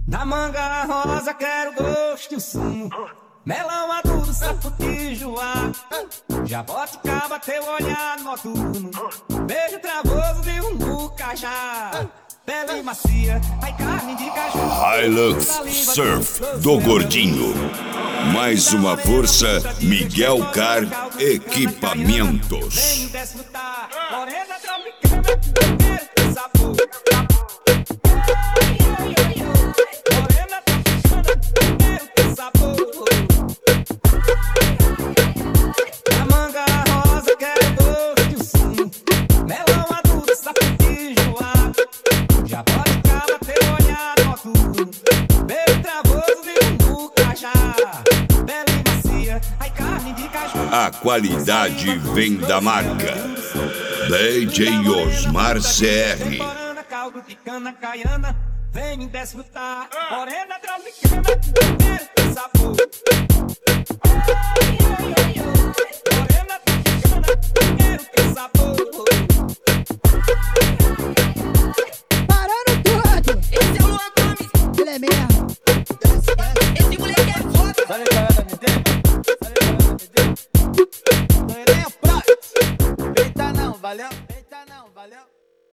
Da manga rosa quero gosto e o sumo, melão maduro, saputijoá, jaboticaba, teu olhar noturno, beijo travoso de cajá, pele macia, ai carne de caju. Hilux Surf do Gordinho. Mais uma força, Miguel Car Equipamentos. Vem desfrutar, morena tropicana, quero teu sabor. Morena tropicana, quero teu sabor. Da manga rosa quero gosto e o sumo, melão maduro, saputijoá, jaboticaba, teu olhar noturno, beijo travoso de cajá, pele macia, ai carne de caju. A qualidade vem da marca DJ Osmar CR. Caldo de cana caiana, vem desfrutar. Morena tropicana, quero teu sabor. Morena tropicana, quero teu sabor. Parando tudo! Esse é o Luan Gomes, Ele é mesmo! esse moleque é foda. Sabe qual é da MD? Sabe qual é da MD? Não é nem a praia. Eita não, valeu?